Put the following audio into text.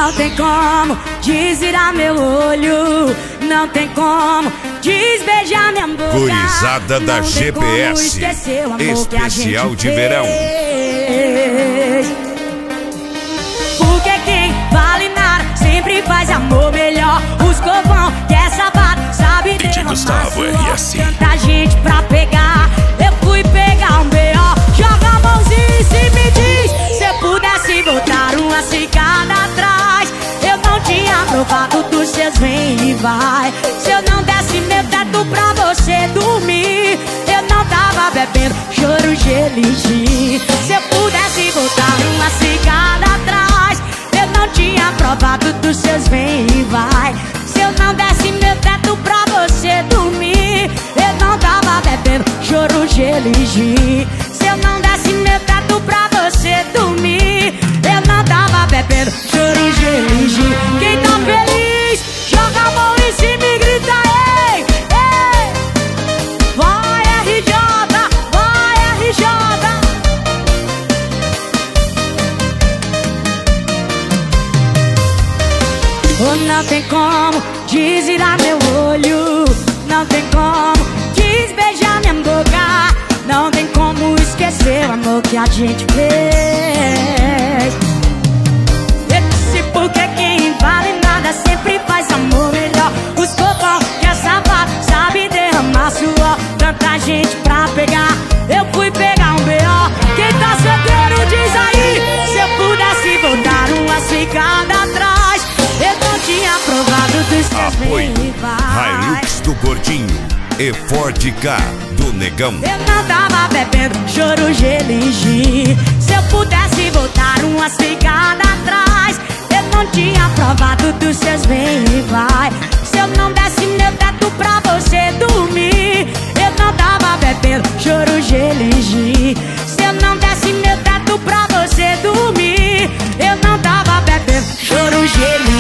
Não tem como desvirar meu olho, não tem como desbeijar minha boca. Gurizada da não GPS, especial de verão. Porque quem vale nada sempre faz amor melhor. Os covão que é safado sabe derramar suor. Tanta gente pra pegar, eu fui pegar um B.O. Joga a mãozinha e se me diz, se eu pudesse voltar uma cicada atrás, eu não tinha provado dos seus vem e vai. Se eu não desse meu teto pra você dormir, eu não tava bebendo choro, gelo e gin. Se eu pudesse voltar uma cicada atrás, eu não tinha provado dos seus vem e vai. Se eu não desse meu teto pra você dormir, eu não tava bebendo choro, gelo e gin. Se eu não desse meu teto pra você dormir, eu não tava bebendo choro, gelo e gin. Quem tá feliz, joga a mão em cima e grita ei, ei. Vai RJ, vai RJ. Oh, não tem como desvirar meu olho, não tem como desbeijar minha boca, não tem como esquecer o amor que a gente fez. Esse porque quem vale nada sempre faz amor melhor. Os copão que é safado sabe derramar suor. Tanta gente pra pegar, eu fui pegar um B.O. Quem tá solteiro diz aí, se eu pudesse voltar uma cicada atrás, eu não tinha provado dos seus Apoio bem e vai. Hilux do Gordinho e Ford K do Negão. Eu não tava bebendo choro, gelo e gin. Se eu pudesse voltar uma cicada atrás, eu não tinha provado dos seus vem e vai. Se eu não desse meu teto pra você dormir, eu não tava bebendo choro, gelo e gin. Se eu não desse meu teto pra você dormir, eu não tava bebendo choro, gelo e gin.